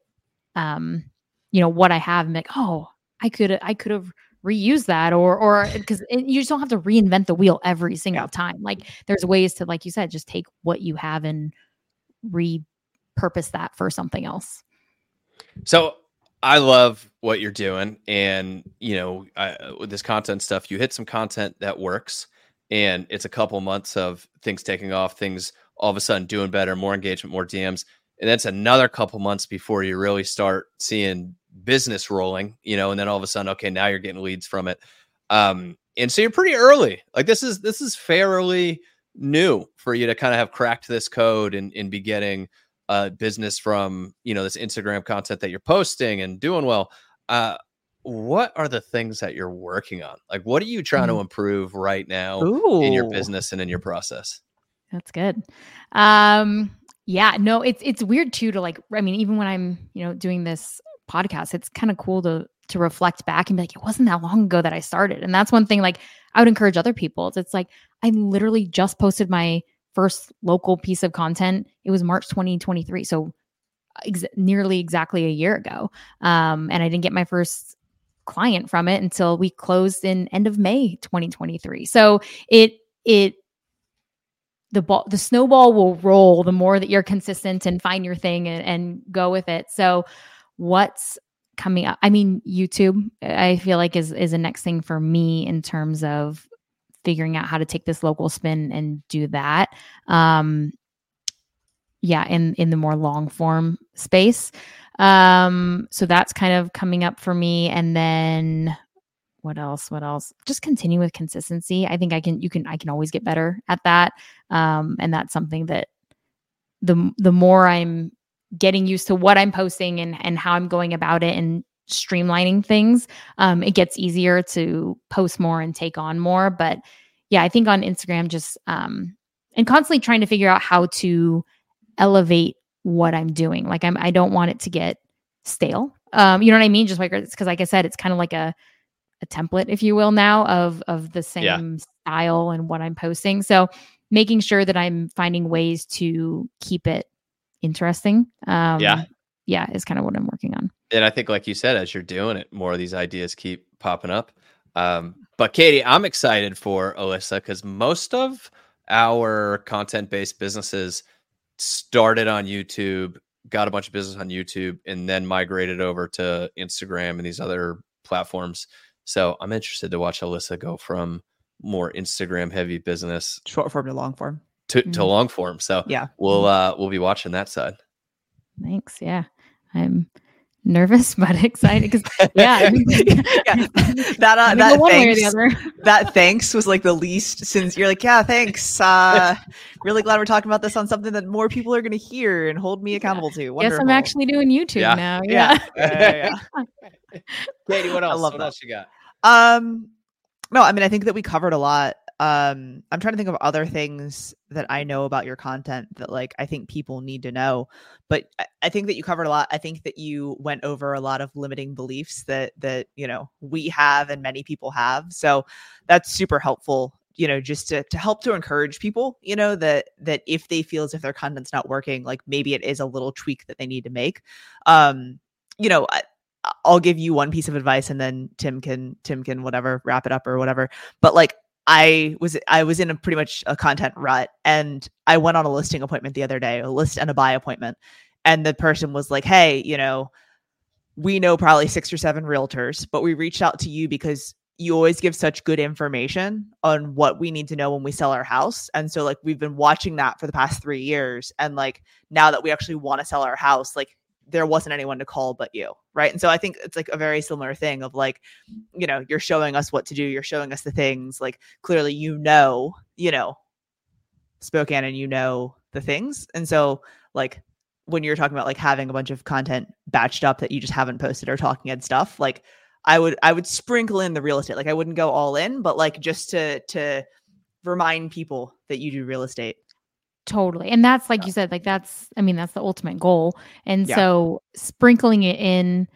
what I have and be like, oh, I could have reused that, or because you just don't have to reinvent the wheel every single time. Like there's ways to, like you said, just take what you have and repurpose that for something else. So I love what you're doing. And, with this content stuff, you hit some content that works, and it's a couple months of things taking off, things all of a sudden doing better, more engagement, more DMs. And that's another couple months before you really start seeing business rolling, and then all of a sudden, okay, now you're getting leads from it. And so you're pretty early. Like this is fairly new for you to kind of have cracked this code and be getting business from, this Instagram content that you're posting and doing well. What are the things that you're working on? Like, what are you trying to improve right now in your business and in your process? That's good. Yeah, no, it's weird too to even when I'm, doing this podcast, it's kind of cool to reflect back and be like, it wasn't that long ago that I started. And that's one thing, like, I would encourage other people. It's like, I literally just posted my first local piece of content. It was March 2023. So nearly exactly a year ago. And I didn't get my first client from it until we closed in end of May 2023. So the snowball will roll the more that you're consistent and find your thing and go with it. So what's coming up? I mean, YouTube, I feel like is a next thing for me in terms of figuring out how to take this local spin and do that. In the more long form space. So that's kind of coming up for me. And then what else? Just continue with consistency. I think I can always get better at that. And that's something that the more I'm getting used to what I'm posting and how I'm going about it and streamlining things, it gets easier to post more and take on more. But yeah, I think on Instagram, just, and constantly trying to figure out how to elevate what I'm doing. Like I don't want it to get stale. You know what I mean? Just like, it's because like I said, it's kind of like a template, if you will, now of the same style and what I'm posting. So making sure that I'm finding ways to keep it interesting. Is kind of what I'm working on. And I think, like you said, as you're doing it, more of these ideas keep popping up. But Katie, I'm excited for Alyssa because most of our content-based businesses started on YouTube, got a bunch of business on YouTube, and then migrated over to Instagram and these other platforms. So I'm interested to watch Alyssa go from more Instagram heavy business, short form to long form, to long form. So yeah, we'll be watching that side. Thanks. Yeah, I'm nervous but excited because that thanks was like the least, since you're like, yeah, thanks. Really glad we're talking about this on something that more people are going to hear and hold me accountable to. Wonderful. Yes, I'm actually doing YouTube now. Yeah. Katie, what else? What else you got? No, I mean, I think that we covered a lot. I'm trying to think of other things that I know about your content that like I think people need to know, but I think that you covered a lot. I think that you went over a lot of limiting beliefs that we have and many people have. So that's super helpful, just to help to encourage people, that if they feel as if their content's not working, like maybe it is a little tweak that they need to make. I'll give you one piece of advice and then Tim can whatever, wrap it up or whatever. But like, I was in a pretty much a content rut, and I went on a listing appointment the other day, a list and a buy appointment. And the person was like, hey, we know probably 6 or 7 realtors, but we reached out to you because you always give such good information on what we need to know when we sell our house. And so like, we've been watching that for the past 3 years. And like, now that we actually want to sell our house, like there wasn't anyone to call but you. Right. And so I think it's like a very similar thing of like, you're showing us what to do. You're showing us the things, like clearly, Spokane and the things. And so like when you're talking about like having a bunch of content batched up that you just haven't posted or talking and stuff, like I would sprinkle in the real estate. Like I wouldn't go all in, but like just to remind people that you do real estate. Totally. And that's like you said, like that's the ultimate goal. And so sprinkling it in,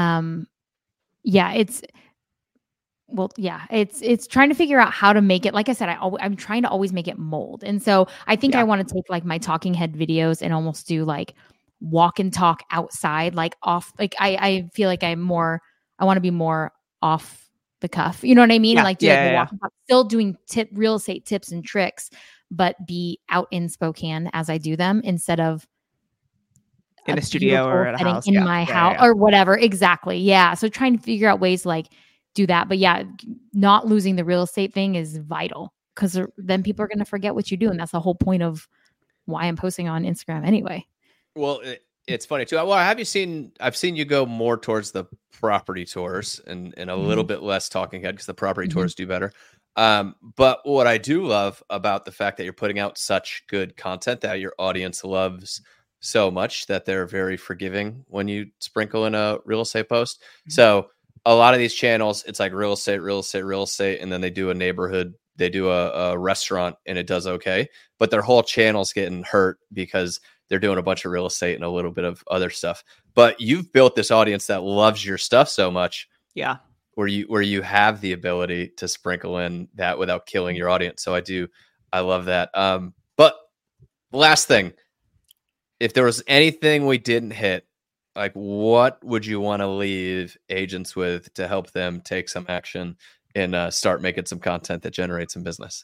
it's trying to figure out how to make it. Like I said, I'm trying to always make it mold. And so I think I want to take like my talking head videos and almost do like walk and talk outside, like off, like I feel like I want to be more off the cuff. You know what I mean? Like do the walk and talk, still doing real estate tips and tricks, but be out in Spokane as I do them instead of in a studio or at a setting house in my house or whatever. Exactly. Yeah. So trying to figure out ways to like do that. But yeah, not losing the real estate thing is vital because then people are going to forget what you do. And that's the whole point of why I'm posting on Instagram anyway. Well, it's funny too. Well, I've seen you go more towards the property tours and a little bit less talking head because the property tours do better. But what I do love about the fact that you're putting out such good content that your audience loves so much that they're very forgiving when you sprinkle in a real estate post. So a lot of these channels, it's like real estate, and then they do a neighborhood, they do a restaurant, and it does okay. But their whole channel's getting hurt because they're doing a bunch of real estate and a little bit of other stuff. But you've built this audience that loves your stuff so much. Yeah. Where you have the ability to sprinkle in that without killing your audience. So I love that. But last thing, if there was anything we didn't hit, like what would you want to leave agents with to help them take some action and start making some content that generates some business?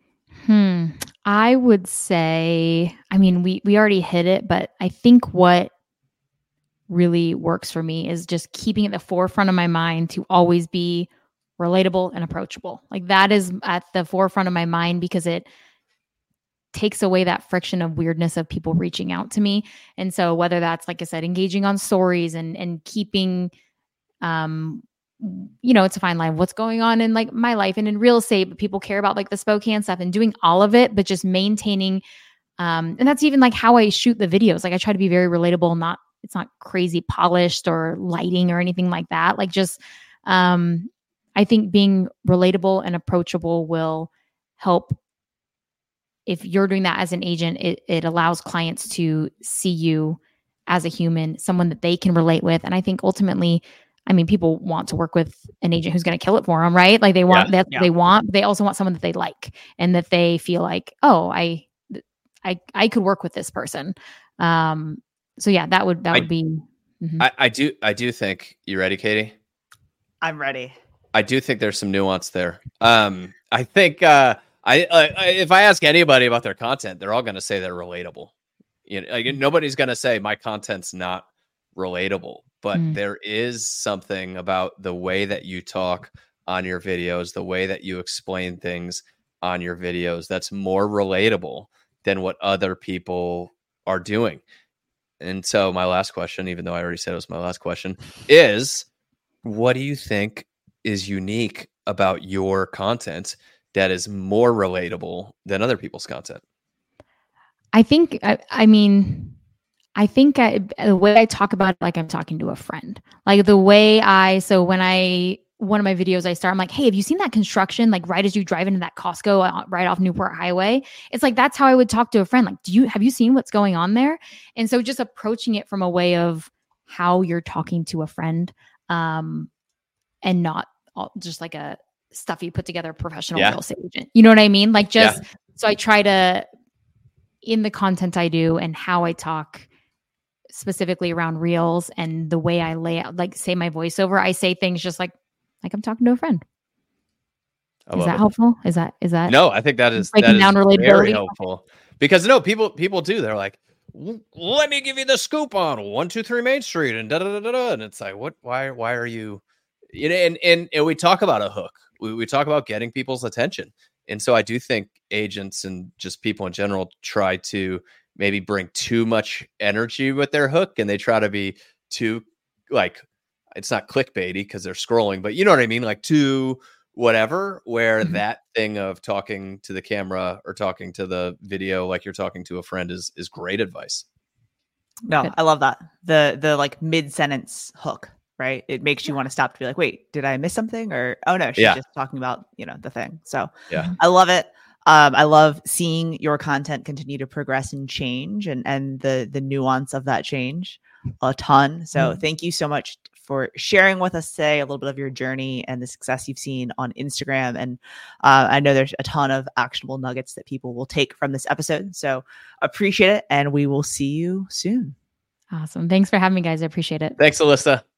I would say, I mean, we already hit it, but I think what really works for me is just keeping at the forefront of my mind to always be relatable and approachable. Like that is at the forefront of my mind because it takes away that friction of weirdness of people reaching out to me. And so whether that's, like I said, engaging on stories and keeping, it's a fine line. What's going on in like my life and in real estate, but people care about like the Spokane stuff and doing all of it, but just maintaining, and that's even like how I shoot the videos. Like I try to be very relatable, it's not crazy polished or lighting or anything like that. Like just, I think being relatable and approachable will help. If you're doing that as an agent, it allows clients to see you as a human, someone that they can relate with. And I think ultimately, I mean, people want to work with an agent who's going to kill it for them, right? Like they want what they want, but they also want someone that they like and that they feel like, oh, I could work with this person. So yeah, that would be. I do think you ready, Katie? I'm ready. I do think there's some nuance there. I think if I ask anybody about their content, they're all going to say they're relatable. Nobody's going to say my content's not relatable, but there is something about the way that you talk on your videos, the way that you explain things on your videos that's more relatable than what other people are doing. And so my last question, even though I already said it was my last question, is what do you think is unique about your content that is more relatable than other people's content? I think, the way I talk about it, like I'm talking to a friend, like the way one of my videos I start, I'm like, hey, have you seen that construction? Like right as you drive into that Costco right off Newport Highway, it's like, that's how I would talk to a friend. Like, have you seen what's going on there? And so just approaching it from a way of how you're talking to a friend, and not just like a stuffy put together professional real estate agent. You know what I mean? Like so I try to, in the content I do and how I talk specifically around reels and the way I lay out, like say my voiceover, I say things just like I'm talking to a friend. Is that helpful? Is that no, I think that is very helpful because people do. They're like, let me give you the scoop on 123 Main Street and da da da da. And it's like, what, why are you, and we talk about a hook. We talk about getting people's attention. And so I do think agents and just people in general try to maybe bring too much energy with their hook, and they try to be too, like, it's not clickbaity because they're scrolling, but you know what I mean? Like too whatever, where that thing of talking to the camera or talking to the video like you're talking to a friend is great advice. No, I love that. The like mid-sentence hook, right? It makes you want to stop to be like, wait, did I miss something? Or, oh no, she's just talking about, the thing. So I love it. I love seeing your content continue to progress and change and the nuance of that change a ton. So thank you so much for sharing with us today a little bit of your journey and the success you've seen on Instagram. And I know there's a ton of actionable nuggets that people will take from this episode. So appreciate it. And we will see you soon. Awesome. Thanks for having me, guys. I appreciate it. Thanks, Alyssa.